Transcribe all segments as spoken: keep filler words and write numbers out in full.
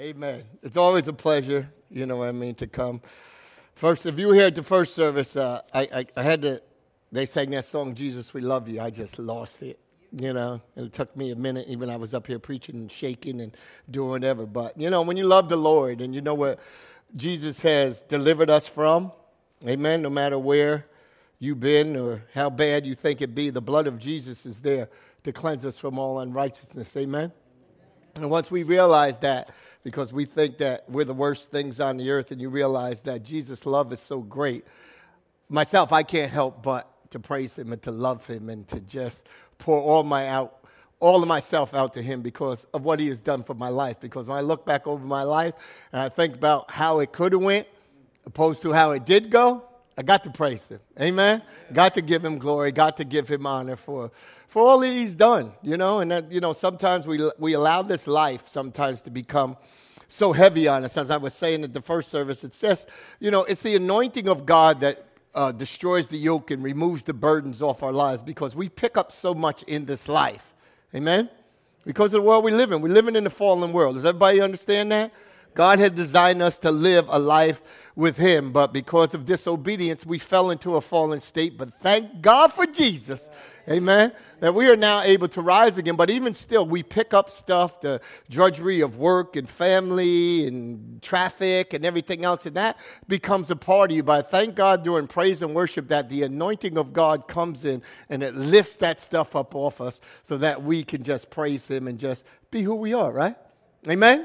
Amen. It's always a pleasure, you know what I mean, to come. First, if you were here at the first service, uh, I, I, I had to, they sang that song, Jesus, We Love You. I just lost it, you know. And it took me a minute, even I was up here preaching and shaking and doing whatever. But, you know, when you love the Lord and you know what Jesus has delivered us from, amen, no matter where you've been or how bad you think it be, the blood of Jesus is there to cleanse us from all unrighteousness, amen. And once we realize that, because we think that we're the worst things on the earth, and you realize that Jesus' love is so great, myself, I can't help but to praise him and to love him and to just pour all my out, all of myself out to him because of what he has done for my life. Because when I look back over my life and I think about how it could have went opposed to how it did go, I got to praise him. Amen? Got to give him glory, got to give him honor for for all that he's done, you know. And, that, you know, sometimes we we allow this life sometimes to become so heavy on us. As I was saying at the first service, it's just, you know, it's the anointing of God that uh, destroys the yoke and removes the burdens off our lives because we pick up so much in this life. Amen? Because of the world we live in. We're living in the fallen world. Does everybody understand that? God had designed us to live a life with him, but because of disobedience, we fell into a fallen state. But thank God for Jesus, amen, that we are now able to rise again. But even still, we pick up stuff, the drudgery of work and family and traffic and everything else, and that becomes a part of you. But thank God during praise and worship that the anointing of God comes in and it lifts that stuff up off us so that we can just praise him and just be who we are, right? Amen?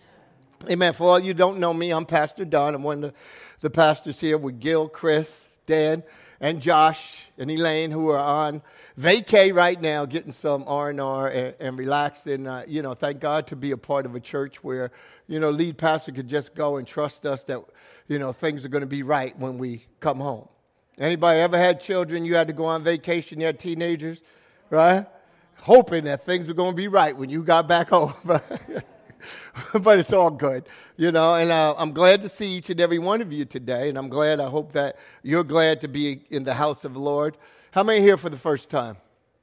Amen. For all you don't know me, I'm Pastor Don. I'm one of the, the pastors here with Gil, Chris, Dan, and Josh and Elaine, who are on vacay right now, getting some R and R and, and relaxing. Uh, you know, thank God to be a part of a church where, you know, lead pastor could just go and trust us that, you know, things are going to be right when we come home. Anybody ever had children? You had to go on vacation. You had teenagers, right? Hoping that things are going to be right when you got back home. But it's all good, you know, and uh, I'm glad to see each and every one of you today, and I'm glad, I hope that you're glad to be in the house of the Lord. How many here for the first time?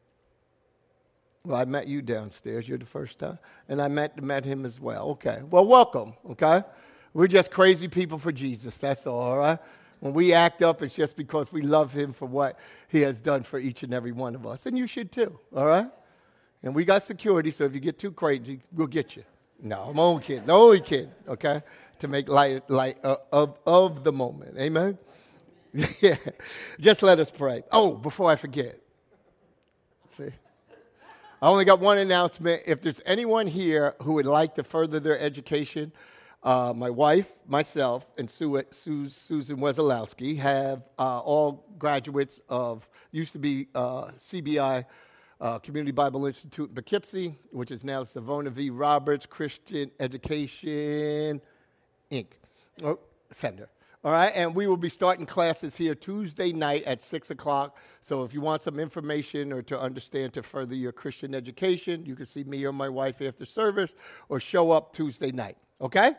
Well, I met you downstairs. You're the first time, and I met, met him as well. Okay, well, welcome, okay? We're just crazy people for Jesus, that's all, all right? When we act up, it's just because we love him for what he has done for each and every one of us, and you should too, all right? And we got security, so if you get too crazy, we'll get you. No, I'm only kidding. No, only kidding, okay? To make light, light uh, of, of the moment. Amen? Yeah. Just let us pray. Oh, before I forget. See? I only got one announcement. If there's anyone here who would like to further their education, uh, my wife, myself, and Sue, Sue, Susan Wesolowski have uh, all graduates of, used to be uh, C B I, Uh, Community Bible Institute in Poughkeepsie, which is now Savona V. Roberts Christian Education, Incorporated. Oh, Center. All right, and we will be starting classes here Tuesday night at six o'clock. So if you want some information or to understand to further your Christian education, you can see me or my wife after service or show up Tuesday night. Okay?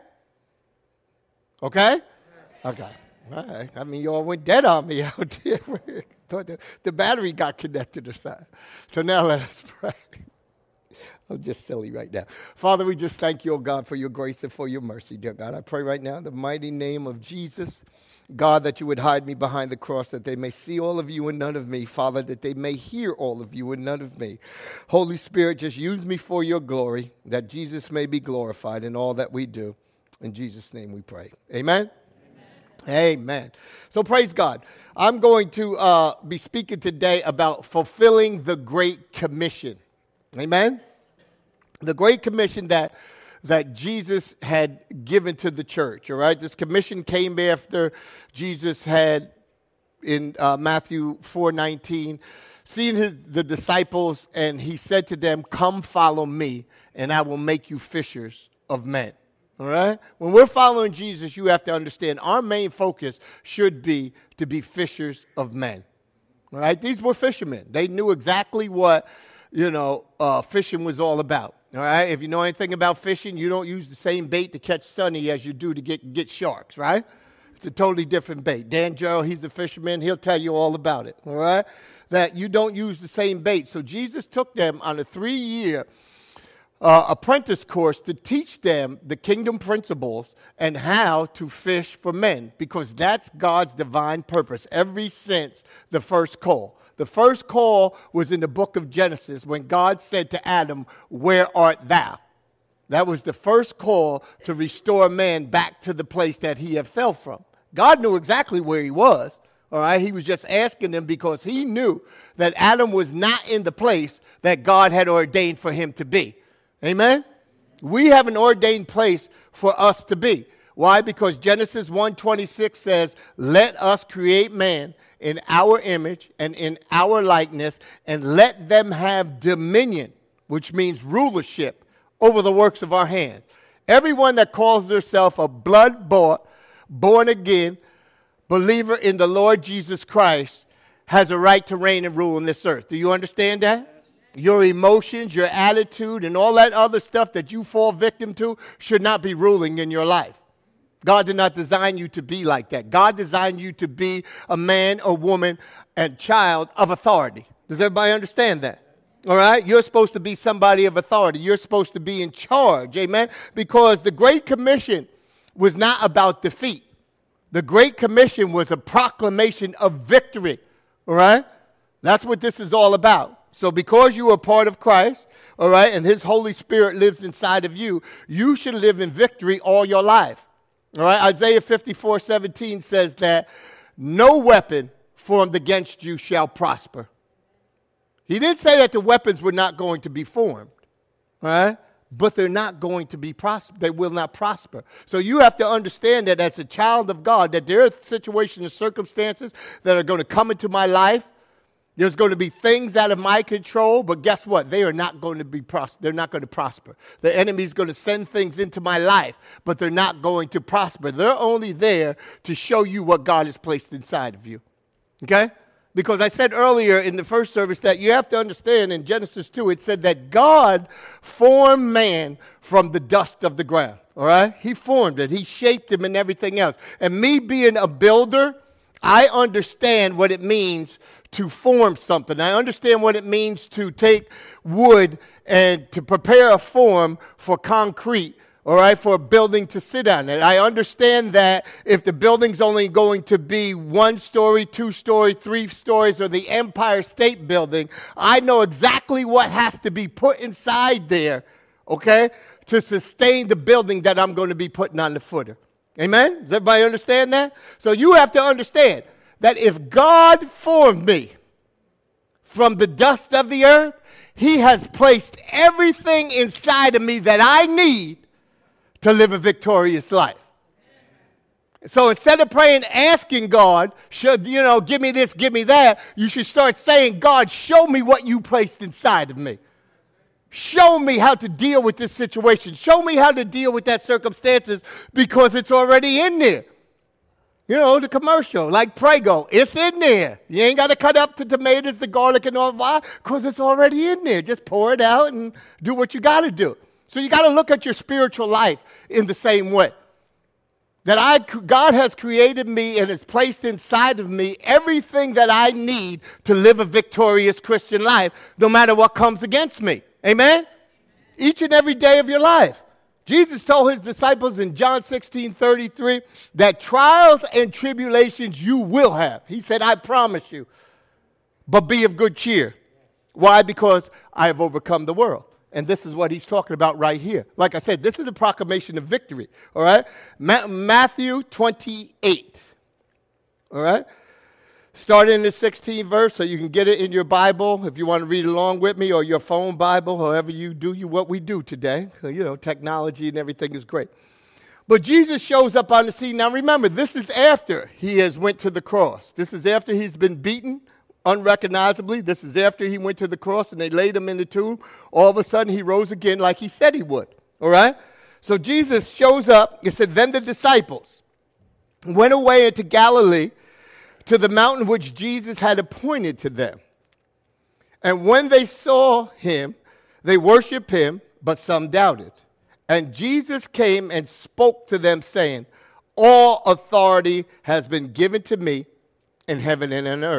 Okay? Okay. All right. I mean, you all went dead on me out there. Thought the, the battery got connected or something. So now let us pray. I'm just silly right now. Father, we just thank you, oh God, for your grace and for your mercy, dear God. I pray right now in the mighty name of Jesus, God, that you would hide me behind the cross, that they may see all of you and none of me. Father, that they may hear all of you and none of me. Holy Spirit, just use me for your glory, that Jesus may be glorified in all that we do. In Jesus' name we pray. Amen. Amen. So praise God. I'm going to uh, be speaking today about fulfilling the Great Commission. Amen. The Great Commission that that Jesus had given to the church. All right. This commission came after Jesus had in uh, Matthew four nineteen seen his, the disciples, and he said to them, "Come follow me, and I will make you fishers of men." All right? When we're following Jesus, you have to understand our main focus should be to be fishers of men. All right? These were fishermen. They knew exactly what, you know, uh, fishing was all about. All right? If you know anything about fishing, you don't use the same bait to catch sunny as you do to get, get sharks, right? It's a totally different bait. Dan Gerald, he's a fisherman. He'll tell you all about it, all right? That you don't use the same bait. So Jesus took them on a three-year uh, apprentice course to teach them the kingdom principles and how to fish for men, because that's God's divine purpose ever since the first call. The first call was in the book of Genesis when God said to Adam, "Where art thou?" That was the first call to restore man back to the place that he had fell from. God knew exactly where he was. All right, he was just asking them because he knew that Adam was not in the place that God had ordained for him to be. Amen? We have an ordained place for us to be. Why? Because Genesis one twenty-six says, "Let us create man in our image and in our likeness, and let them have dominion," which means rulership over the works of our hands. Everyone that calls themselves a blood-bought, born-again believer in the Lord Jesus Christ has a right to reign and rule on this earth. Do you understand that? Your emotions, your attitude, and all that other stuff that you fall victim to should not be ruling in your life. God did not design you to be like that. God designed you to be a man, a woman, and child of authority. Does everybody understand that? All right? You're supposed to be somebody of authority. You're supposed to be in charge. Amen? Because the Great Commission was not about defeat. The Great Commission was a proclamation of victory, all right? That's what this is all about. So because you are part of Christ, all right, and his Holy Spirit lives inside of you, you should live in victory all your life, all right? Isaiah fifty-four seventeen says that no weapon formed against you shall prosper. He didn't say that the weapons were not going to be formed, all right? But they're not going to be prosper. They will not prosper. So you have to understand that as a child of God, that there are situations and circumstances that are going to come into my life. There's going to be things out of my control, but guess what? They are not going to be pros- They're not going to prosper. The enemy's going to send things into my life, but they're not going to prosper. They're only there to show you what God has placed inside of you. Okay? Because I said earlier in the first service that you have to understand in Genesis two, it said that God formed man from the dust of the ground, all right? He formed it. He shaped him and everything else. And me being a builder, I understand what it means to form something. I understand what it means to take wood and to prepare a form for concrete, all right, for a building to sit on. And I understand that if the building's only going to be one story, two story, three stories, or the Empire State Building, I know exactly what has to be put inside there, okay, to sustain the building that I'm going to be putting on the footer. Amen? Does everybody understand that? So you have to understand that if God formed me from the dust of the earth, he has placed everything inside of me that I need to live a victorious life. So instead of praying, asking God, should, you know, give me this, give me that, you should start saying, God, show me what you placed inside of me. Show me how to deal with this situation. Show me how to deal with that circumstances because it's already in there. You know, the commercial, like Prego, it's in there. You ain't got to cut up the tomatoes, the garlic, and all. Why? Because it's already in there. Just pour it out and do what you got to do. So you got to look at your spiritual life in the same way. That I, God has created me and has placed inside of me everything that I need to live a victorious Christian life, no matter what comes against me. Amen? Each and every day of your life. Jesus told his disciples in John sixteen thirty-three that trials and tribulations you will have. He said, I promise you, but be of good cheer. Why? Because I have overcome the world. And this is what he's talking about right here. Like I said, this is a proclamation of victory. All right? Ma- Matthew twenty-eight. All right? Starting in the sixteenth verse, so you can get it in your Bible if you want to read along with me, or your phone Bible, however you do you what we do today. You know, technology and everything is great. But Jesus shows up on the scene. Now remember, this is after he has went to the cross. This is after he's been beaten unrecognizably. This is after he went to the cross and they laid him in the tomb. All of a sudden, he rose again like he said he would. All right? So Jesus shows up. It said, then the disciples went away into Galilee to the mountain which Jesus had appointed to them. And when they saw him, they worshiped him, but some doubted. And Jesus came and spoke to them, saying, all authority has been given to me in heaven and on earth.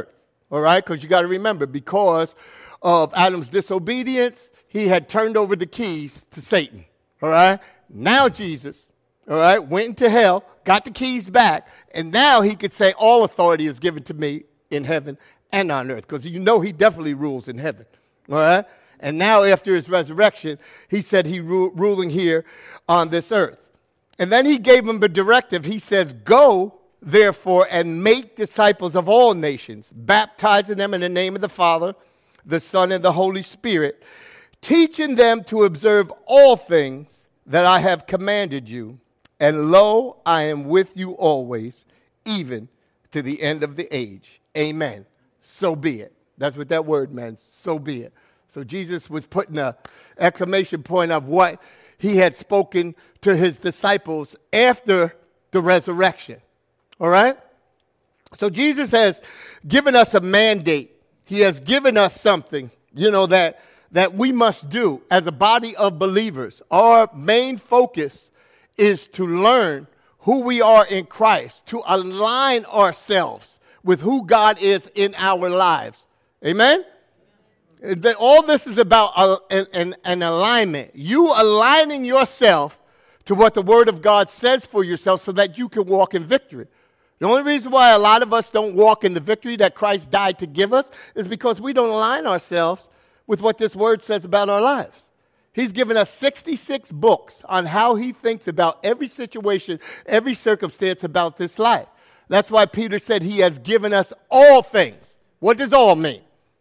All right? Because you got to remember, because of Adam's disobedience, he had turned over the keys to Satan. All right? Now Jesus, all right, went into hell, got the keys back, and now he could say all authority is given to me in heaven and on earth, because you know he definitely rules in heaven. All right? And now after his resurrection, he said he ru- ruling here on this earth. And then he gave him a directive. He says, go, therefore, and make disciples of all nations, baptizing them in the name of the Father, the Son, and the Holy Spirit, teaching them to observe all things that I have commanded you. And lo, I am with you always, even to the end of the age. Amen. So be it. That's what that word meant, so be it. So Jesus was putting an exclamation point of what he had spoken to his disciples after the resurrection. All right? So Jesus has given us a mandate. He has given us something, you know, that, that we must do as a body of believers. Our main focus is to learn who we are in Christ, to align ourselves with who God is in our lives. Amen? All this is about an, an alignment. You aligning yourself to what the Word of God says for yourself so that you can walk in victory. The only reason why a lot of us don't walk in the victory that Christ died to give us is because we don't align ourselves with what this Word says about our lives. He's given us sixty-six books on how he thinks about every situation, every circumstance about this life. That's why Peter said he has given us all things. What does all mean?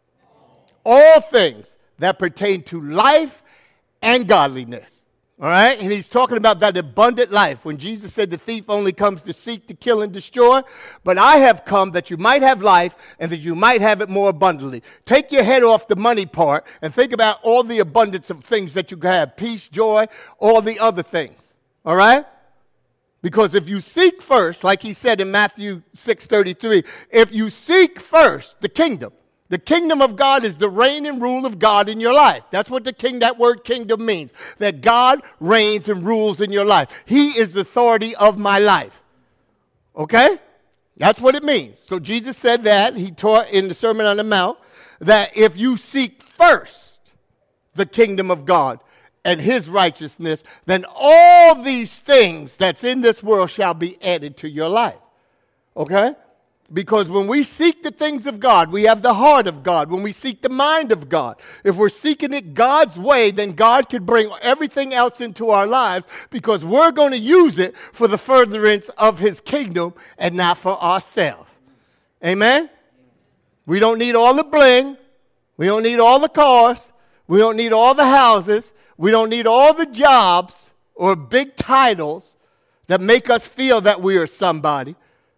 All things that pertain to life and godliness. All right? And he's talking about that abundant life. When Jesus said the thief only comes to seek, to kill, and destroy, but I have come that you might have life and that you might have it more abundantly. Take your head off the money part and think about all the abundance of things that you can have. Peace, joy, all the other things. All right? Because if you seek first, like he said in Matthew six thirty-three, if you seek first the kingdom, the kingdom of God is the reign and rule of God in your life. That's what the king, that word kingdom means, that God reigns and rules in your life. He is the authority of my life. Okay? That's what it means. So Jesus said that. He taught in the Sermon on the Mount that if you seek first the kingdom of God and his righteousness, then all these things that's in this world shall be added to your life. Okay? Because when we seek the things of God, we have the heart of God. When we seek the mind of God, if we're seeking it God's way, then God can bring everything else into our lives because we're going to use it for the furtherance of his kingdom and not for ourselves. Amen? We don't need all the bling. We don't need all the cars. We don't need all the houses. We don't need all the jobs or big titles that make us feel that we are somebody.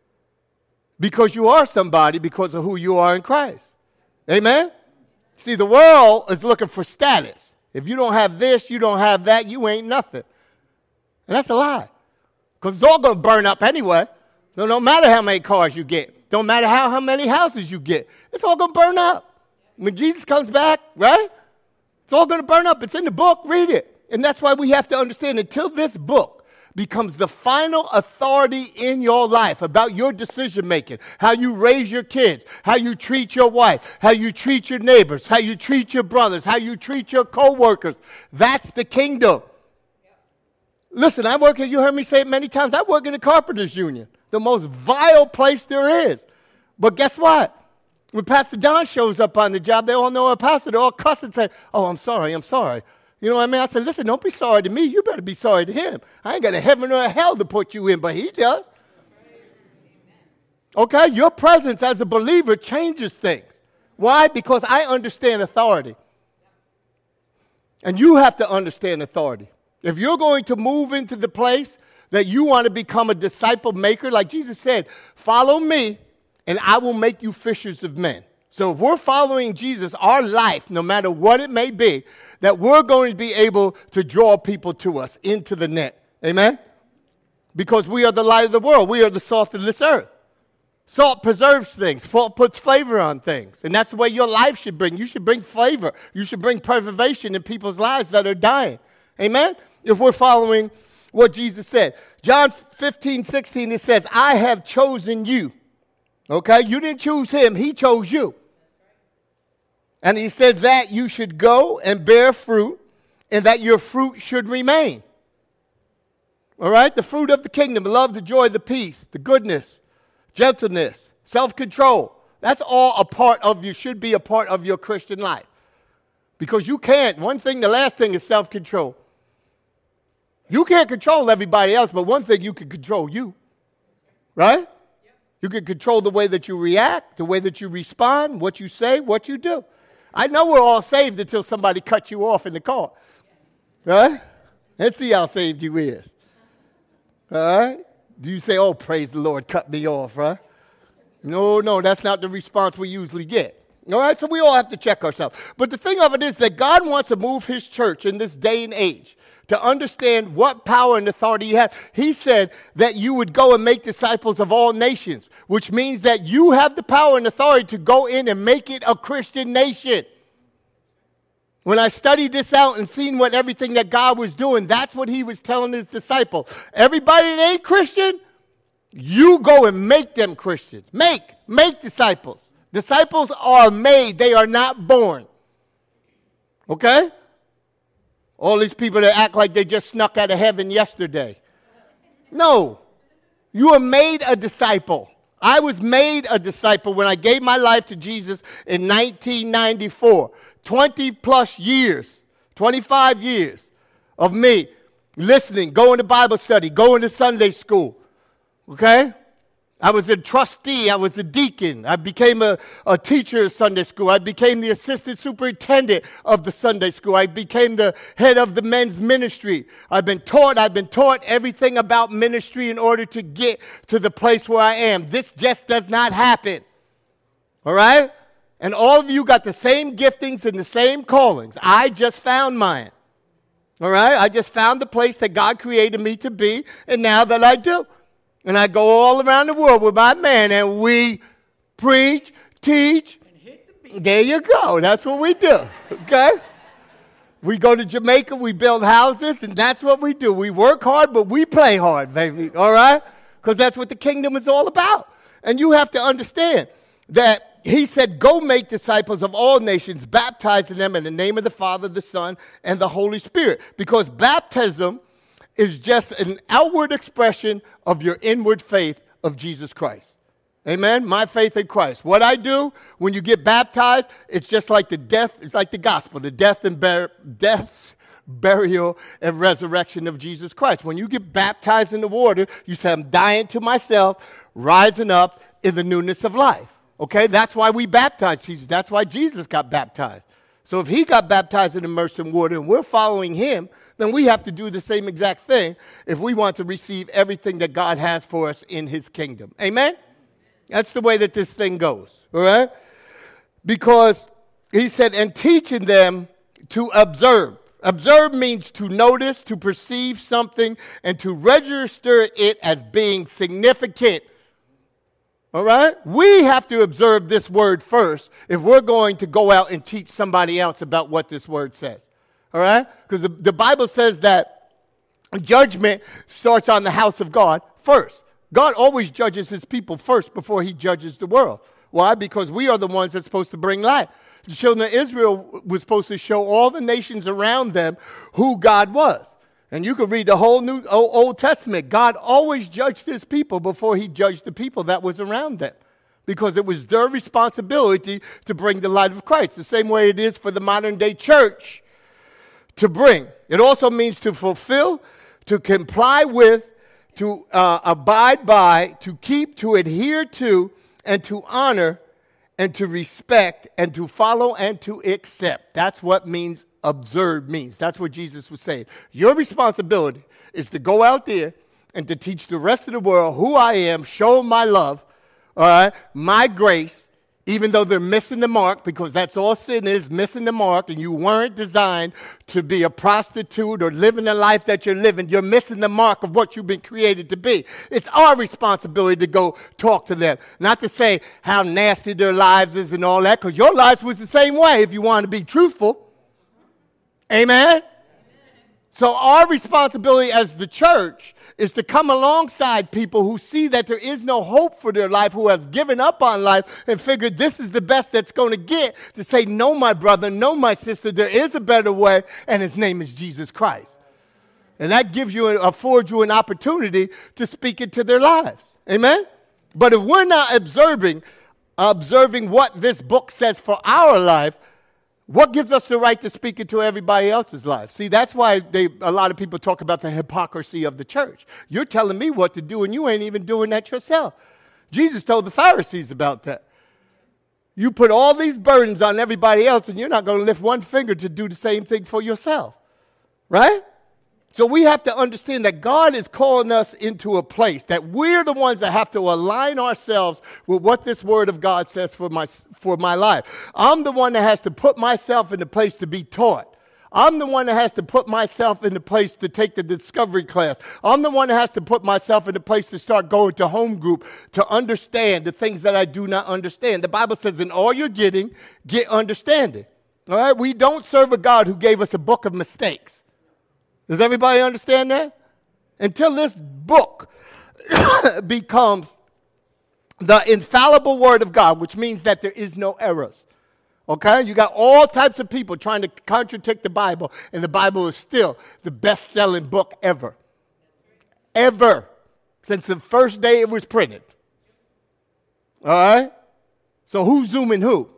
Because you are somebody because of who you are in Christ. Amen? See, the world is looking for status. If you don't have this, you don't have that, you ain't nothing. And that's a lie. Because it's all going to burn up anyway. So no matter how many cars you get, don't matter how, how many houses you get, it's all going to burn up. When Jesus comes back, right? It's all going to burn up. It's in the book. Read it. And that's why we have to understand until this book becomes the final authority in your life about your decision making, how you raise your kids, how you treat your wife, how you treat your neighbors, how you treat your brothers, how you treat your co-workers. That's the kingdom. Yep. Listen, I work at, you heard me say it many times, I work in the Carpenters Union, the most vile place there is. But guess what? When Pastor Don shows up on the job, they all know our pastor, they all cuss and say, oh, I'm sorry, I'm sorry. You know what I mean? I said, listen, don't be sorry to me. You better be sorry to him. I ain't got a heaven or a hell to put you in, but he does. Okay? Your presence as a believer changes things. Why? Because I understand authority. And you have to understand authority. If you're going to move into the place that you want to become a disciple maker, like Jesus said, follow me and I will make you fishers of men. So if we're following Jesus, our life, no matter what it may be, that we're going to be able to draw people to us into the net. Amen? Because we are the light of the world. We are the salt of this earth. Salt preserves things. Salt puts flavor on things. And that's the way your life should bring. You should bring flavor. You should bring preservation in people's lives that are dying. Amen? If we're following what Jesus said. John fifteen, sixteen, it says, I have chosen you. Okay? You didn't choose him. He chose you. And he said that you should go and bear fruit and that your fruit should remain. All right? The fruit of the kingdom, the love, the joy, the peace, the goodness, gentleness, self-control. That's all a part of you, should be a part of your Christian life. Because you can't. One thing, the last thing is self-control. You can't control everybody else, but one thing you can control you. Right? Yep. You can control the way that you react, the way that you respond, what you say, what you do. I know we're all saved until somebody cuts you off in the car. Right? Let's see how saved you is. All right? Do you say, oh, praise the Lord, cut me off, right? No, no, that's not the response we usually get. All right? So we all have to check ourselves. But the thing of it is that God wants to move his church in this day and age to understand what power and authority you have. He said that you would go and make disciples of all nations, which means that you have the power and authority to go in and make it a Christian nation. When I studied this out and seen what everything that God was doing, that's what he was telling his disciples. Everybody that ain't Christian, you go and make them Christians. Make, make disciples. Disciples are made. They are not born. Okay? All these people that act like they just snuck out of heaven yesterday. No. You are made a disciple. I was made a disciple when I gave my life to Jesus in nineteen ninety-four. twenty plus years, twenty-five years of me listening, going to Bible study, going to Sunday school. Okay? I was a trustee. I was a deacon. I became a, a teacher of Sunday school. I became the assistant superintendent of the Sunday school. I became the head of the men's ministry. I've been taught, I've been taught everything about ministry in order to get to the place where I am. This just does not happen. All right? And all of you got the same giftings and the same callings. I just found mine. All right? I just found the place that God created me to be, and now that I do. And I go all around the world with my man, and we preach, teach. And hit the beat. There you go. That's what we do. Okay? We go to Jamaica, we build houses, and that's what we do. We work hard, but we play hard, baby. All right? Because that's what the kingdom is all about. And you have to understand that he said, go make disciples of all nations, baptizing them in the name of the Father, the Son, and the Holy Spirit. Because baptism is just an outward expression of your inward faith of Jesus Christ. Amen? My faith in Christ. What I do when you get baptized, it's just like the death, it's like the gospel, the death and bur- death, burial, and resurrection of Jesus Christ. When you get baptized in the water, you say, I'm dying to myself, rising up in the newness of life. Okay? That's why we baptize Jesus. That's why Jesus got baptized. So if he got baptized in immersion water and we're following him, then we have to do the same exact thing if we want to receive everything that God has for us in his kingdom. Amen? That's the way that this thing goes. All right? Because he said, and teaching them to observe. Observe means to notice, to perceive something, and to register it as being significant. All right? We have to observe this word first if we're going to go out and teach somebody else about what this word says. All right? Because the, the Bible says that judgment starts on the house of God first. God always judges his people first before he judges the world. Why? Because we are the ones that's supposed to bring light. The children of Israel was supposed to show all the nations around them who God was. And you can read the whole New Old Testament. God always judged his people before he judged the people that was around them, because it was their responsibility to bring the light of Christ, the same way it is for the modern day church to bring. It also means to fulfill, to comply with, to uh, abide by, to keep, to adhere to, and to honor, and to respect, and to follow, and to accept. That's what means observe means. That's what Jesus was saying. Your responsibility is to go out there and to teach the rest of the world who I am, show them my love, all right, my grace, even though they're missing the mark, because that's all sin is, missing the mark, and you weren't designed to be a prostitute or living the life that you're living. You're missing the mark of what you've been created to be. It's our responsibility to go talk to them, not to say how nasty their lives is and all that, because your lives was the same way if you want to be truthful. Amen? Amen. So our responsibility as the church is to come alongside people who see that there is no hope for their life, who have given up on life and figured this is the best that's going to get, to say, no, my brother, no, my sister, there is a better way, and his name is Jesus Christ. And that gives you, affords you an opportunity to speak into their lives. Amen? But if we're not observing, observing what this book says for our life, what gives us the right to speak into everybody else's life? See, that's why they, a lot of people talk about the hypocrisy of the church. You're telling me what to do, and you ain't even doing that yourself. Jesus told the Pharisees about that. You put all these burdens on everybody else, and you're not going to lift one finger to do the same thing for yourself. Right? So we have to understand that God is calling us into a place that we're the ones that have to align ourselves with what this word of God says for my, for my life. I'm the one that has to put myself in the place to be taught. I'm the one that has to put myself in the place to take the discovery class. I'm the one that has to put myself in the place to start going to home group to understand the things that I do not understand. The Bible says in all you're getting, get understanding. All right? We don't serve a God who gave us a book of mistakes. Does everybody understand that? Until this book becomes the infallible word of God, which means that there is no errors. Okay? You got all types of people trying to contradict the Bible, and the Bible is still the best-selling book ever. Ever. Since the first day it was printed. All right? So who's zooming who?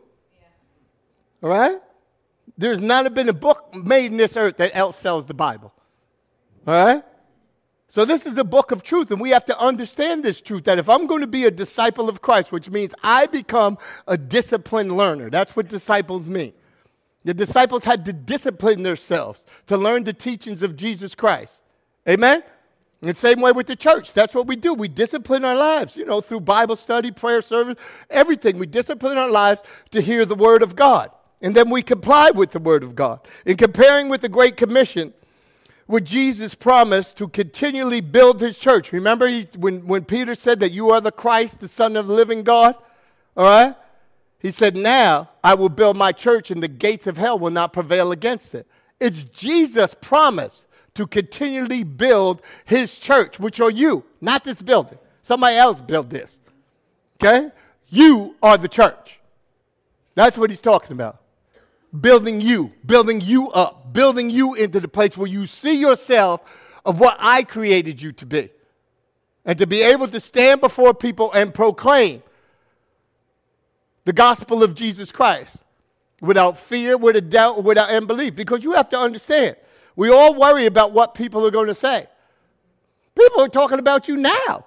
All right? There's not been a book made in this earth that outsells the Bible. All right? So this is a book of truth, and we have to understand this truth, that if I'm going to be a disciple of Christ, which means I become a disciplined learner. That's what disciples mean. The disciples had to discipline themselves to learn the teachings of Jesus Christ. Amen? And the same way with the church. That's what we do. We discipline our lives, you know, through Bible study, prayer service, everything. We discipline our lives to hear the word of God. And then we comply with the word of God. In comparing with the Great Commission, with Jesus' promise to continually build his church. Remember he, when, when Peter said that you are the Christ, the Son of the living God? All right? He said, now I will build my church and the gates of hell will not prevail against it. It's Jesus' promise to continually build his church, which are you, not this building. Somebody else built this. Okay? You are the church. That's what he's talking about. Building you, building you up, building you into the place where you see yourself of what I created you to be. And to be able to stand before people and proclaim the gospel of Jesus Christ without fear, without doubt, without unbelief. Because you have to understand, we all worry about what people are going to say. People are talking about you now.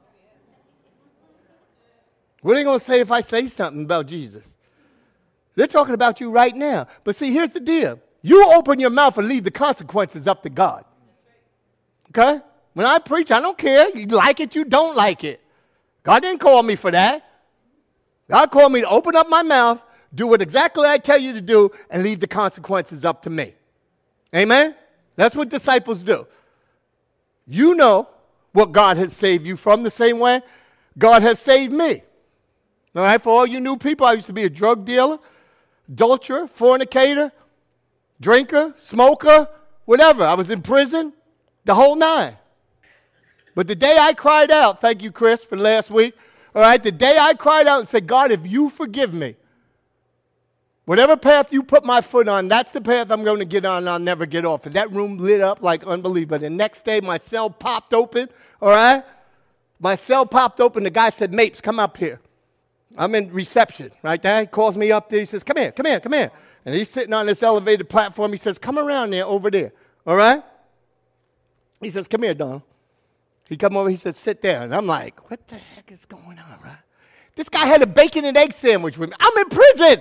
What are they going to say if I say something about Jesus? They're talking about you right now. But see, here's the deal. You open your mouth and leave the consequences up to God. Okay? When I preach, I don't care. You like it, you don't like it. God didn't call me for that. God called me to open up my mouth, do what exactly I tell you to do, and leave the consequences up to me. Amen? That's what disciples do. You know what God has saved you from the same way God has saved me. All right? For all you new people, I used to be a drug dealer, adulterer, fornicator, drinker, smoker, whatever. I was in prison, the whole nine. But the day I cried out, thank you, Chris, for last week, all right, the day I cried out and said, God, if you forgive me, whatever path you put my foot on, that's the path I'm going to get on and I'll never get off. And that room lit up like unbelievable. The next day, my cell popped open, all right? My cell popped open. The guy said, Mapes, come up here. I'm in reception right there. He calls me up there. He says, come here, come here, come here. And he's sitting on this elevated platform. He says, come around there, over there. All right? He says, come here, Don. He come over. He said, sit there. And I'm like, what the heck is going on, right? This guy had a bacon and egg sandwich with me. I'm in prison.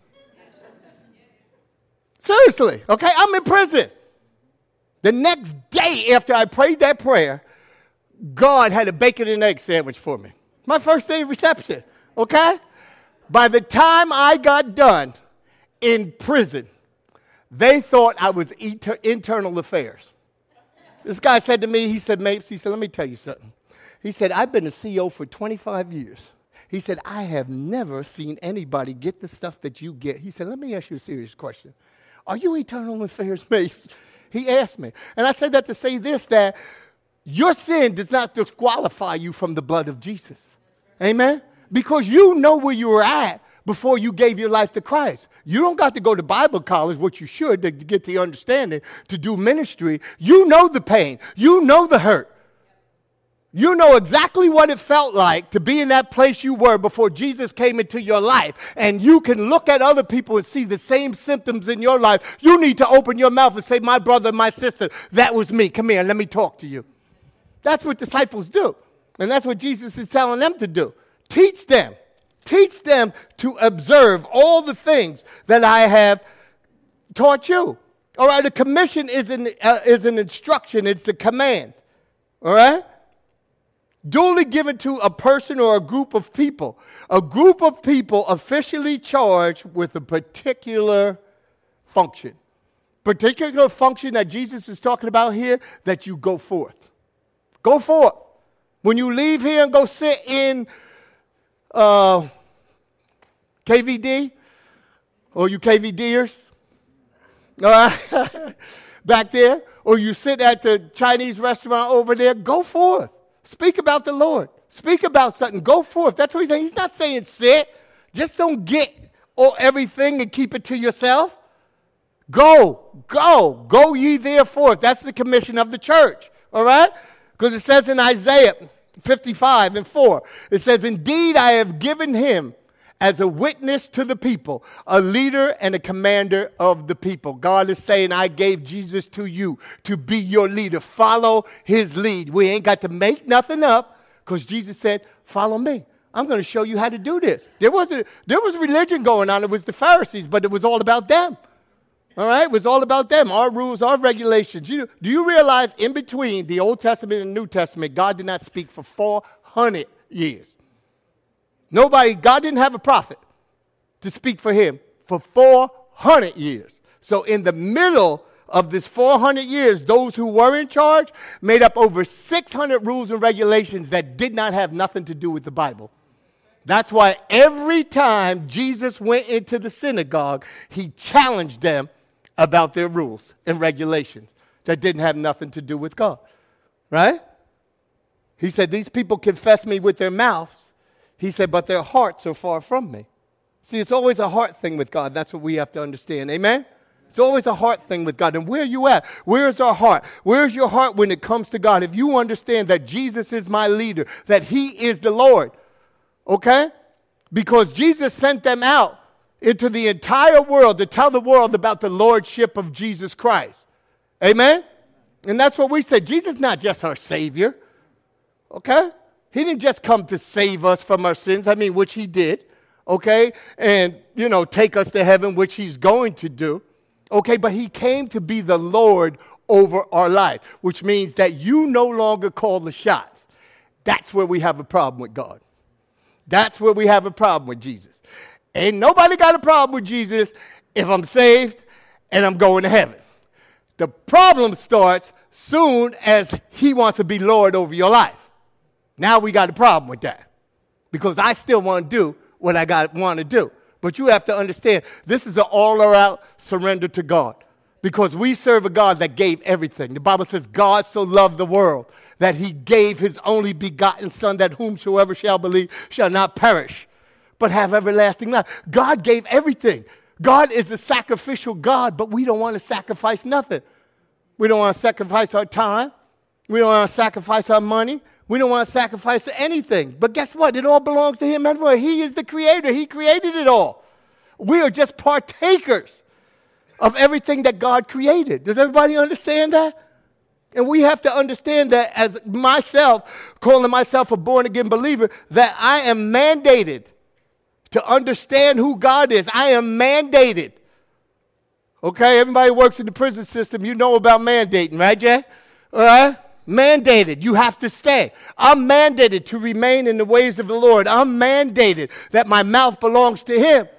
Seriously, okay? I'm in prison. The next day after I prayed that prayer, God had a bacon and egg sandwich for me. My first day of reception. Okay? By the time I got done in prison, they thought I was inter- internal affairs. This guy said to me, he said, Mapes, he said, let me tell you something. He said, I've been a C E O for twenty-five years. He said, I have never seen anybody get the stuff that you get. He said, let me ask you a serious question. Are you internal affairs, Mapes? He asked me. And I said that to say this, that your sin does not disqualify you from the blood of Jesus. Amen? Because you know where you were at before you gave your life to Christ. You don't got to go to Bible college, which you should, to get the understanding to do ministry. You know the pain. You know the hurt. You know exactly what it felt like to be in that place you were before Jesus came into your life. And you can look at other people and see the same symptoms in your life. You need to open your mouth and say, my brother, my sister, that was me. Come here, let me talk to you. That's what disciples do. And that's what Jesus is telling them to do. Teach them. Teach them to observe all the things that I have taught you. All right, a commission is an, uh, is an instruction. It's a command. All right? Duly given to a person or a group of people. A group of people officially charged with a particular function. Particular function that Jesus is talking about here, that you go forth. Go forth. When you leave here and go sit in uh, K V D, or you K V D'ers, all right, back there, or you sit at the Chinese restaurant over there, go forth. Speak about the Lord. Speak about something. Go forth. That's what he's saying. He's not saying sit. Just don't get all everything and keep it to yourself. Go. Go. Go ye therefore. That's the commission of the church. All right? Because it says in Isaiah fifty-five and four, it says, indeed I have given him as a witness to the people, a leader and a commander of the people. God is saying, I gave Jesus to you to be your leader. Follow his lead. We ain't got to make nothing up, because Jesus said, follow me. I'm going to show you how to do this. There was, a, there was religion going on. It was the Pharisees, but it was all about them. All right? It was all about them, our rules, our regulations. You, do you realize in between the Old Testament and New Testament, God did not speak for four hundred years? Nobody, God didn't have a prophet to speak for him for four hundred years. So in the middle of this four hundred years, those who were in charge made up over six hundred rules and regulations that did not have nothing to do with the Bible. That's why every time Jesus went into the synagogue, he challenged them about their rules and regulations that didn't have nothing to do with God. Right? He said, these people confess me with their mouths. He said, but their hearts are far from me. See, it's always a heart thing with God. That's what we have to understand. Amen? It's always a heart thing with God. And where are you at? Where is our heart? Where is your heart when it comes to God? If you understand that Jesus is my leader, that he is the Lord, okay? Because Jesus sent them out into the entire world to tell the world about the lordship of Jesus Christ. Amen? And that's what we said. Jesus is not just our Savior, okay? He didn't just come to save us from our sins, I mean, which he did, okay? And, you know, take us to heaven, which he's going to do, okay? But he came to be the Lord over our life, which means that you no longer call the shots. That's where we have a problem with God. That's where we have a problem with Jesus. Ain't nobody got a problem with Jesus if I'm saved and I'm going to heaven. The problem starts soon as he wants to be Lord over your life. Now we got a problem with that, because I still want to do what I got want to do. But you have to understand, this is an all-out surrender to God, because we serve a God that gave everything. The Bible says God so loved the world that he gave his only begotten son, that whomsoever shall believe shall not perish, but have everlasting life. God gave everything. God is a sacrificial God, but we don't want to sacrifice nothing. We don't want to sacrifice our time. We don't want to sacrifice our money. We don't want to sacrifice anything. But guess what? It all belongs to him anyway. He is the creator. He created it all. We are just partakers of everything that God created. Does everybody understand that? And we have to understand that, as myself, calling myself a born-again believer, that I am mandated to understand who God is. I am mandated. Okay, everybody who works in the prison system, you know about mandating, right, Jay? All right? Mandated. You have to stay. I'm mandated to remain in the ways of the Lord. I'm mandated that my mouth belongs to him.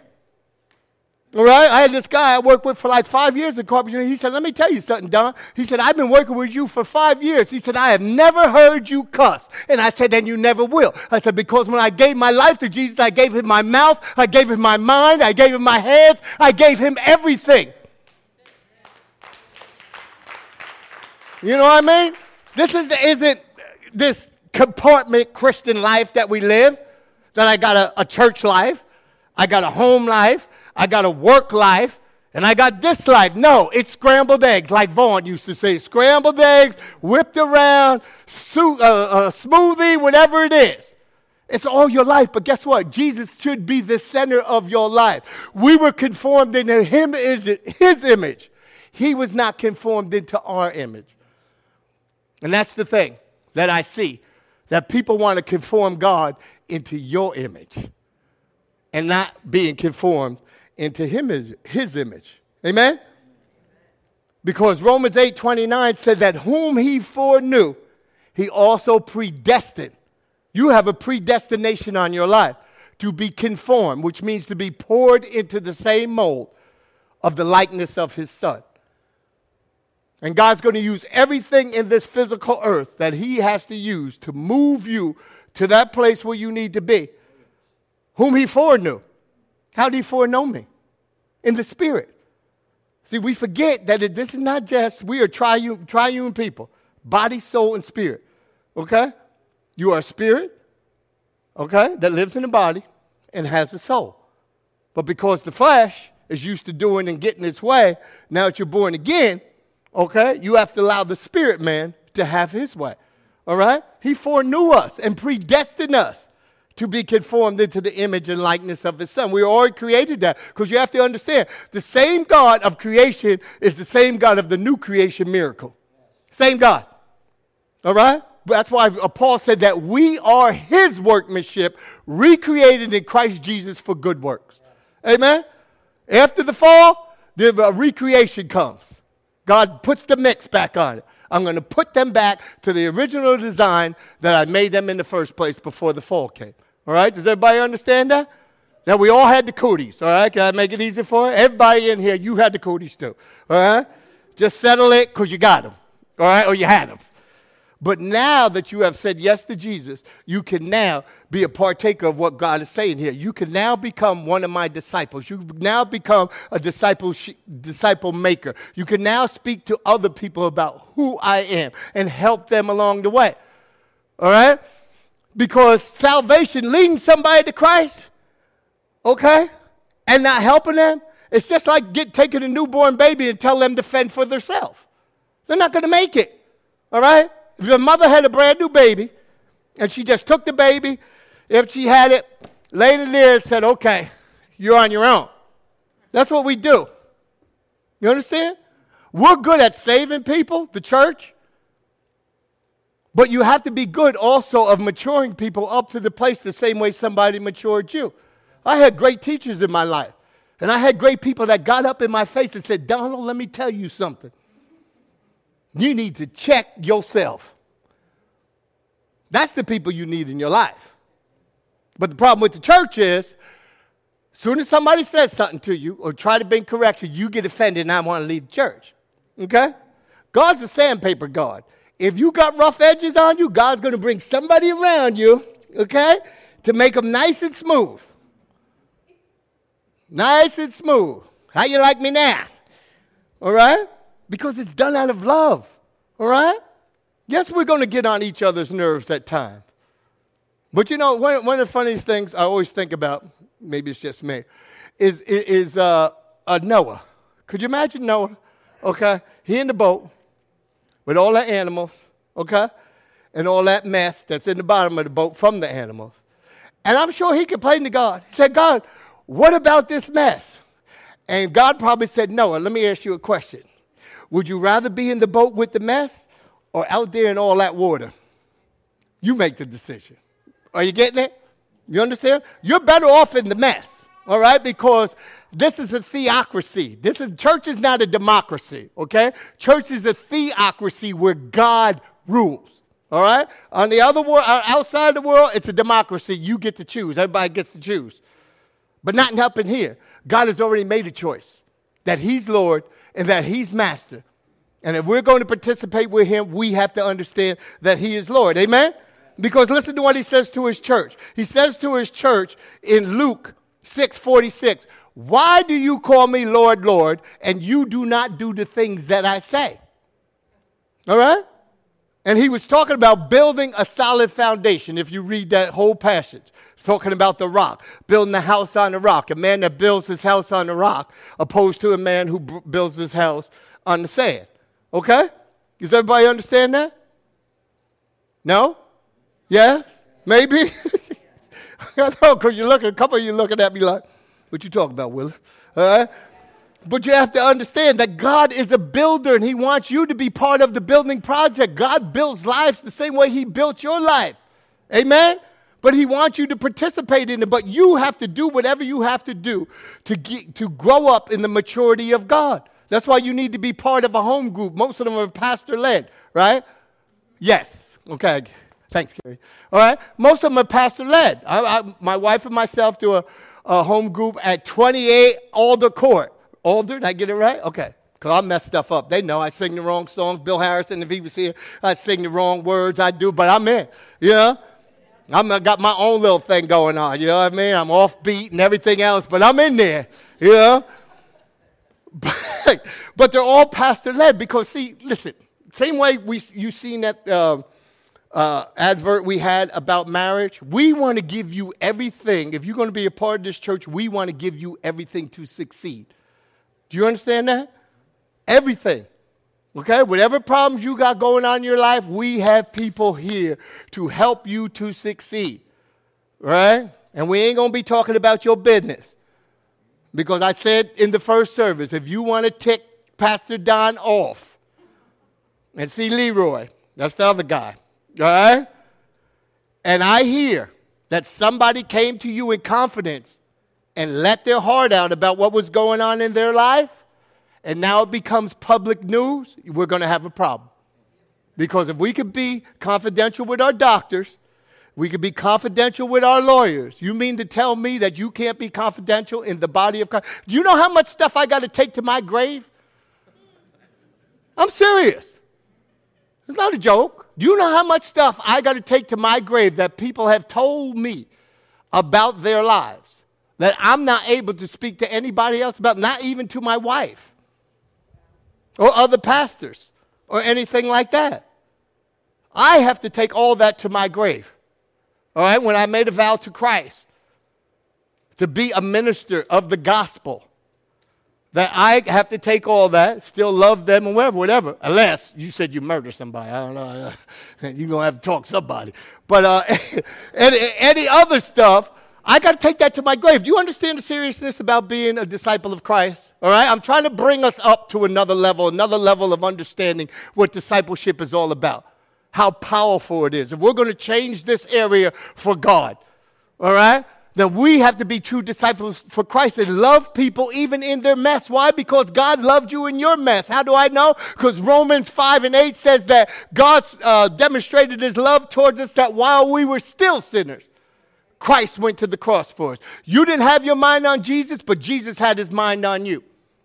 All right? I had this guy I worked with for like five years in carpentry. He said, let me tell you something, Don. He said, I've been working with you for five years. He said, I have never heard you cuss. And I said, then you never will. I said, because when I gave my life to Jesus, I gave him my mouth, I gave him my mind, I gave him my hands, I gave him everything. You know what I mean? This is, isn't this compartment Christian life that we live, that I got a, a church life, I got a home life, I got a work life, and I got this life. No, it's scrambled eggs, like Vaughn used to say. Scrambled eggs, whipped around, su- uh, uh, smoothie, whatever it is. It's all your life, but guess what? Jesus should be the center of your life. We were conformed into him, his image. He was not conformed into our image. And that's the thing that I see, that people want to conform God into your image and not being conformed into him, his image. Amen? Because Romans eight twenty-nine said that whom he foreknew, he also predestined. You have a predestination on your life to be conformed, which means to be poured into the same mold of the likeness of his son. And God's going to use everything in this physical earth that he has to use to move you to that place where you need to be. Whom he foreknew. How did he foreknow me? In the spirit. See, we forget that it, this is not just, we are triune, triune people. Body, soul, and spirit. Okay? You are a spirit, okay, that lives in the body and has a soul. But because the flesh is used to doing and getting its way, now that you're born again, okay, you have to allow the spirit man to have his way. All right? He foreknew us and predestined us to be conformed into the image and likeness of his son. We already created that, because you have to understand, the same God of creation is the same God of the new creation miracle. Same God. All right? That's why Paul said that we are his workmanship, recreated in Christ Jesus for good works. Amen? After the fall, the recreation comes. God puts the mix back on it. I'm going to put them back to the original design that I made them in the first place before the fall came. All right? Does everybody understand that? That we all had the cooties. All right? Can I make it easy for you? Everybody in here, you had the cooties too. All right? Just settle it because you got them. All right? Or you had them. But now that you have said yes to Jesus, you can now be a partaker of what God is saying here. You can now become one of my disciples. You can now become a disciple, disciple maker. You can now speak to other people about who I am and help them along the way. All right? Because salvation, leading somebody to Christ, okay, and not helping them, it's just like get, taking a newborn baby and tell them to fend for themselves. They're not going to make it. All right? If your mother had a brand new baby and she just took the baby, if she had it, laid it there and said, okay, you're on your own. That's what we do. You understand? We're good at saving people, the church. But you have to be good also of maturing people up to the place the same way somebody matured you. I had great teachers in my life. And I had great people that got up in my face and said, Donald, let me tell you something. You need to check yourself. That's the people you need in your life. But the problem with the church is, as soon as somebody says something to you or try to bring correction, you get offended and I want to leave the church. Okay? God's a sandpaper God. If you got rough edges on you, God's going to bring somebody around you, okay, to make them nice and smooth. Nice and smooth. How you like me now? All right? Because it's done out of love, all right? Yes, we're going to get on each other's nerves at times. But you know, one, one of the funniest things I always think about, maybe it's just me, is, is uh, uh, Noah. Could you imagine Noah? Okay, he in the boat with all the animals, okay, and all that mess that's in the bottom of the boat from the animals. And I'm sure he complained to God. He said, God, what about this mess? And God probably said, Noah, let me ask you a question. Would you rather be in the boat with the mess or out there in all that water? You make the decision. Are you getting it? You understand? You're better off in the mess, all right? Because this is a theocracy. This is church is not a democracy, okay? Church is a theocracy where God rules, all right? On the other world, outside the world, it's a democracy. You get to choose. Everybody gets to choose. But not up in here. God has already made a choice that he's Lord and that he's master. And if we're going to participate with him, we have to understand that he is Lord. Amen? Because listen to what he says to his church. He says to his church in Luke six forty-six, why do you call me Lord, Lord, and you do not do the things that I say? All right? And he was talking about building a solid foundation. If you read that whole passage, it's talking about the rock, building the house on the rock. A man that builds his house on the rock opposed to a man who b- builds his house on the sand. Okay? Does everybody understand that? No? Yes? Maybe? I know, because you look, a couple of you looking at me like, what you talking about, Willis? All right? But you have to understand that God is a builder, and he wants you to be part of the building project. God builds lives the same way he built your life. Amen? But he wants you to participate in it. But you have to do whatever you have to do to get, to grow up in the maturity of God. That's why you need to be part of a home group. Most of them are pastor-led, right? Yes. Okay. Thanks, Gary. All right? Most of them are pastor-led. I, I, my wife and myself do a, a home group at twenty-eight Alder Court. Alder, did I get it right? Okay. Because I mess stuff up. They know I sing the wrong songs. Bill Harrison, if he was here, I sing the wrong words. I do, but I'm in. You know? I'm, I got my own little thing going on. You know what I mean? I'm offbeat and everything else, but I'm in there. You know? But, but they're all pastor-led because, see, listen, same way we you seen that uh, uh, advert we had about marriage, we want to give you everything. If you're going to be a part of this church, we want to give you everything to succeed. Do you understand that? Everything. Okay? Whatever problems you got going on in your life, we have people here to help you to succeed. Right? And we ain't going to be talking about your business. Because I said in the first service, if you want to tick Pastor Don off and see Leroy, that's the other guy, all right? And I hear that somebody came to you in confidence and let their heart out about what was going on in their life, and now it becomes public news, we're going to have a problem. Because if we could be confidential with our doctors, we could be confidential with our lawyers. You mean to tell me that you can't be confidential in the body of Christ? Do you know how much stuff I got to take to my grave? I'm serious. It's not a joke. Do you know how much stuff I got to take to my grave that people have told me about their lives that I'm not able to speak to anybody else about, not even to my wife or other pastors or anything like that? I have to take all that to my grave. All right, when I made a vow to Christ to be a minister of the gospel, that I have to take all that, still love them and whatever, whatever, unless you said you murder somebody. I don't know. You're going to have to talk to somebody. But uh, any, any other stuff, I got to take that to my grave. Do you understand the seriousness about being a disciple of Christ? All right, I'm trying to bring us up to another level, another level of understanding what discipleship is all about. How powerful it is. If we're going to change this area for God, all right, then we have to be true disciples for Christ and love people even in their mess. Why? Because God loved you in your mess. How do I know? Because Romans five and eight says that God uh, demonstrated his love towards us, that while we were still sinners, Christ went to the cross for us. You didn't have your mind on Jesus, but Jesus had his mind on you.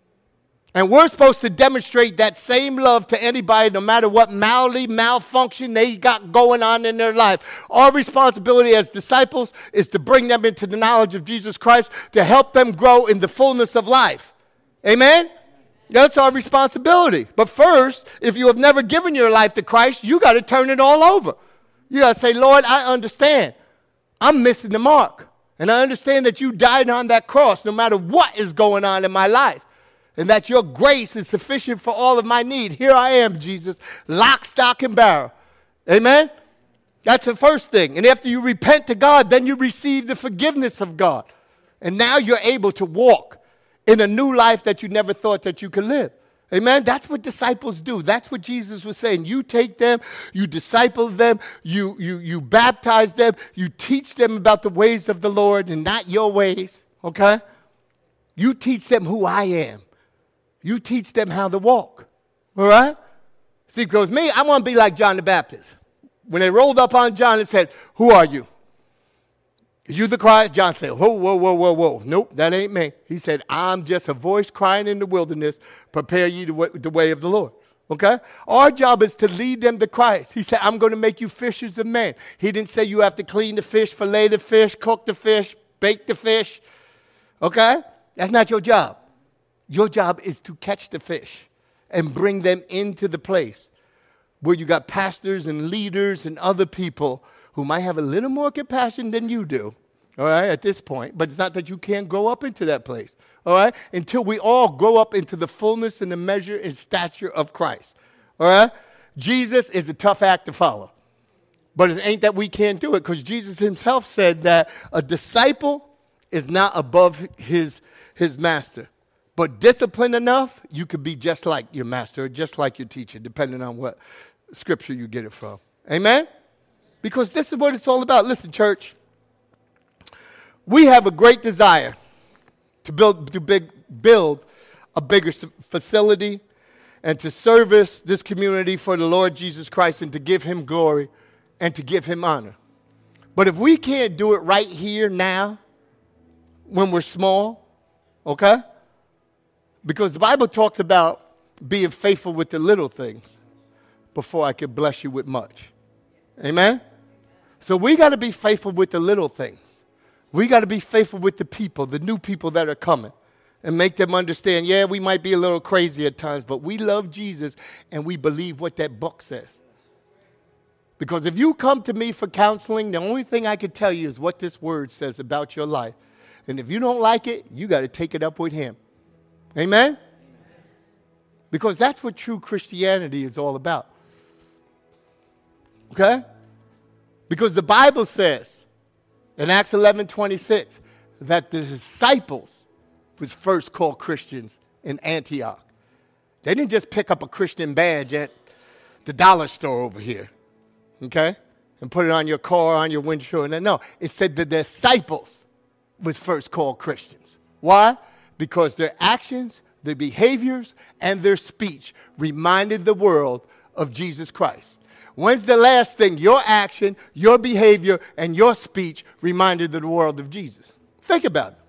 And we're supposed to demonstrate that same love to anybody, no matter what malady, malfunction they got going on in their life. Our responsibility as disciples is to bring them into the knowledge of Jesus Christ, to help them grow in the fullness of life. Amen? That's our responsibility. But first, if you have never given your life to Christ, you got to turn it all over. You got to say, Lord, I understand. I'm missing the mark. And I understand that you died on that cross no matter what is going on in my life. And that your grace is sufficient for all of my need. Here I am, Jesus, lock, stock, and barrel. Amen? That's the first thing. And after you repent to God, then you receive the forgiveness of God. And now you're able to walk in a new life that you never thought that you could live. Amen? That's what disciples do. That's what Jesus was saying. You take them, you disciple them, you, you, you baptize them, you teach them about the ways of the Lord and not your ways. Okay? You teach them who I am. You teach them how to walk, all right? See, because me, I want to be like John the Baptist. When they rolled up on John and said, who are you? Are you the Christ? John said, whoa, whoa, whoa, whoa, whoa. Nope, that ain't me. He said, I'm just a voice crying in the wilderness, prepare ye the way, the way of the Lord, okay? Our job is to lead them to Christ. He said, I'm going to make you fishers of men. He didn't say you have to clean the fish, fillet the fish, cook the fish, bake the fish, okay? That's not your job. Your job is to catch the fish and bring them into the place where you got pastors and leaders and other people who might have a little more compassion than you do, all right, at this point. But it's not that you can't grow up into that place, all right, until we all grow up into the fullness and the measure and stature of Christ, all right? Jesus is a tough act to follow. But it ain't that we can't do it, because Jesus himself said that a disciple is not above his, his master. But disciplined enough, you could be just like your master or just like your teacher, depending on what scripture you get it from. Amen? Because this is what it's all about. Listen, church, we have a great desire to build, to big, build a bigger facility and to service this community for the Lord Jesus Christ and to give him glory and to give him honor. But if we can't do it right here now, when we're small, okay? Because the Bible talks about being faithful with the little things before I could bless you with much. Amen? So we got to be faithful with the little things. We got to be faithful with the people, the new people that are coming, and make them understand, yeah, we might be a little crazy at times, but we love Jesus and we believe what that book says. Because if you come to me for counseling, the only thing I can tell you is what this word says about your life. And if you don't like it, you got to take it up with him. Amen? Because that's what true Christianity is all about. Okay? Because the Bible says in Acts eleven twenty-six that the disciples was first called Christians in Antioch. They didn't just pick up a Christian badge at the dollar store over here, okay, and put it on your car, on your windshield. And no, it said the disciples was first called Christians. Why? Because their actions, their behaviors, and their speech reminded the world of Jesus Christ. When's the last thing your action, your behavior, and your speech reminded the world of Jesus? Think about it.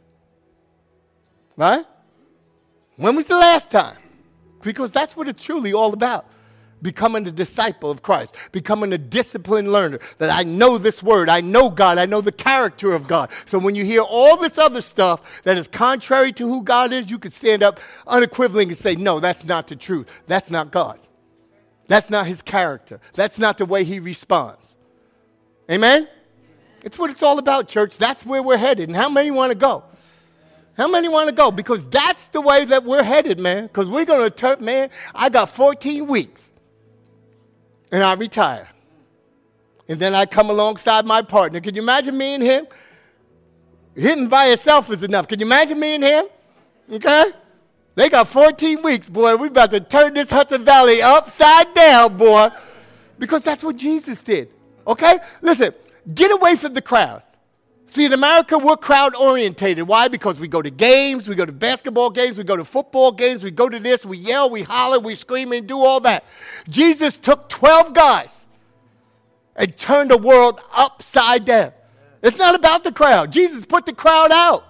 Right? When was the last time? Because that's what it's truly all about. Becoming a disciple of Christ, becoming a disciplined learner, that I know this word, I know God, I know the character of God. So when you hear all this other stuff that is contrary to who God is, you can stand up unequivocally and say, no, that's not the truth. That's not God. That's not his character. That's not the way he responds. Amen? It's what it's all about, church. That's where we're headed. And how many want to go? How many want to go? Because that's the way that we're headed, man. Because we're going to turn, man, I got fourteen weeks. And I retire. And then I come alongside my partner. Can you imagine me and him? Hitting by itself is enough. Can you imagine me and him? Okay? They got fourteen weeks, boy. We about to turn this Hudson Valley upside down, boy. Because that's what Jesus did. Okay? Listen, get away from the crowd. See, in America, we're crowd-orientated. Why? Because we go to games, we go to basketball games, we go to football games, we go to this, we yell, we holler, we scream, and do all that. Jesus took twelve guys and turned the world upside down. It's not about the crowd. Jesus put the crowd out.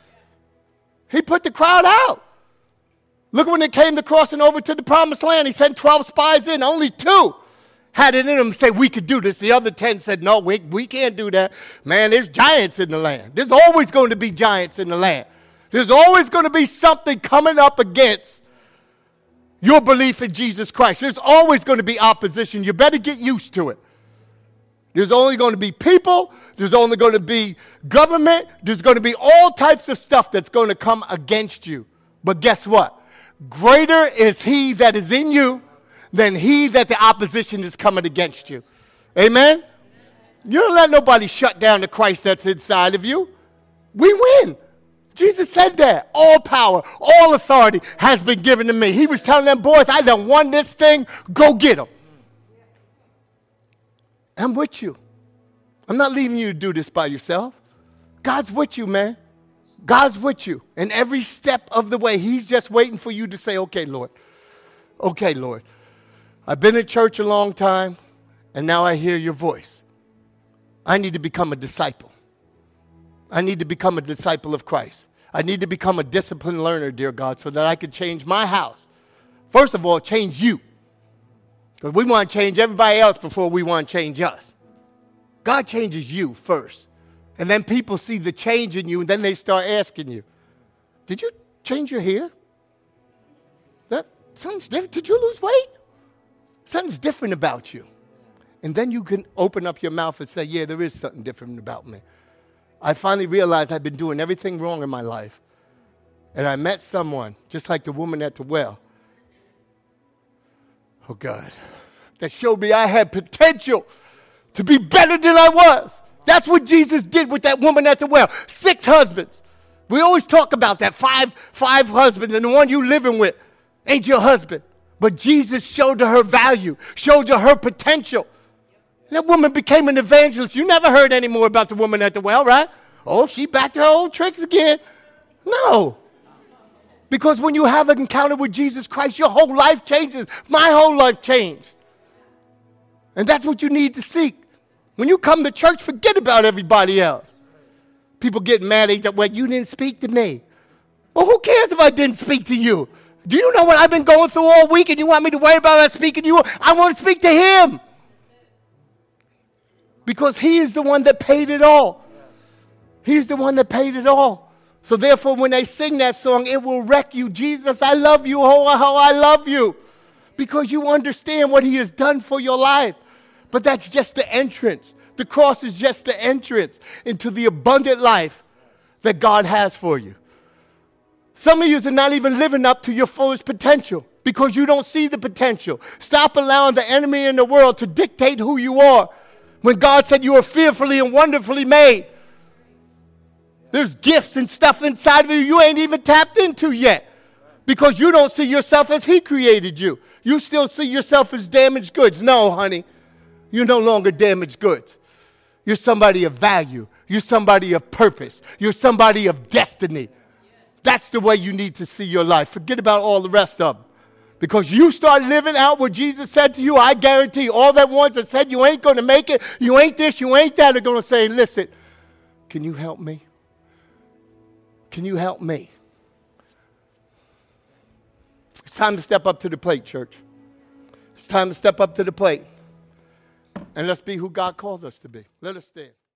He put the crowd out. Look, when they came to crossing over to the promised land, he sent twelve spies in. Only two had it in them to say, we could do this. The other ten said, no, we, we can't do that. Man, there's giants in the land. There's always going to be giants in the land. There's always going to be something coming up against your belief in Jesus Christ. There's always going to be opposition. You better get used to it. There's only going to be people. There's only going to be government. There's going to be all types of stuff that's going to come against you. But guess what? Greater is he that is in you than he that the opposition is coming against you. Amen? You don't let nobody shut down the Christ that's inside of you. We win. Jesus said that. All power, all authority has been given to me. He was telling them boys, I done won this thing. Go get them. I'm with you. I'm not leaving you to do this by yourself. God's with you, man. God's with you. And every step of the way, he's just waiting for you to say, okay, Lord. Okay, Lord. I've been in church a long time, and now I hear your voice. I need to become a disciple. I need to become a disciple of Christ. I need to become a disciplined learner, dear God, so that I can change my house. First of all, change you. Because we want to change everybody else before we want to change us. God changes you first. And then people see the change in you, and then they start asking you, did you change your hair? That sounds different. Did you lose weight? Something's different about you. And then you can open up your mouth and say, yeah, there is something different about me. I finally realized I've been doing everything wrong in my life. And I met someone, just like the woman at the well. Oh, God. That showed me I had potential to be better than I was. That's what Jesus did with that woman at the well. Six husbands. We always talk about that. Five, five husbands, and the one you living with ain't your husband. But Jesus showed her her value, showed her her potential. And that woman became an evangelist. You never heard any more about the woman at the well, right? Oh, she back to her old tricks again. No. Because when you have an encounter with Jesus Christ, your whole life changes. My whole life changed. And that's what you need to seek. When you come to church, forget about everybody else. People get mad at you. Well, you didn't speak to me. Well, who cares if I didn't speak to you? Do you know what I've been going through all week and you want me to worry about us speaking to you? I want to speak to him. Because he is the one that paid it all. He's the one that paid it all. So therefore, when they sing that song, it will wreck you. Jesus, I love you. Oh, how I love you. Because you understand what he has done for your life. But that's just the entrance. The cross is just the entrance into the abundant life that God has for you. Some of you are not even living up to your fullest potential because you don't see the potential. Stop allowing the enemy in the world to dictate who you are when God said you are fearfully and wonderfully made. There's gifts and stuff inside of you you ain't even tapped into yet because you don't see yourself as he created you. You still see yourself as damaged goods. No, honey, you're no longer damaged goods. You're somebody of value. You're somebody of purpose. You're somebody of destiny. That's the way you need to see your life. Forget about all the rest of them. Because you start living out what Jesus said to you, I guarantee all that ones that said you ain't going to make it, you ain't this, you ain't that, are going to say, listen, can you help me? Can you help me? It's time to step up to the plate, church. It's time to step up to the plate. And let's be who God calls us to be. Let us stand.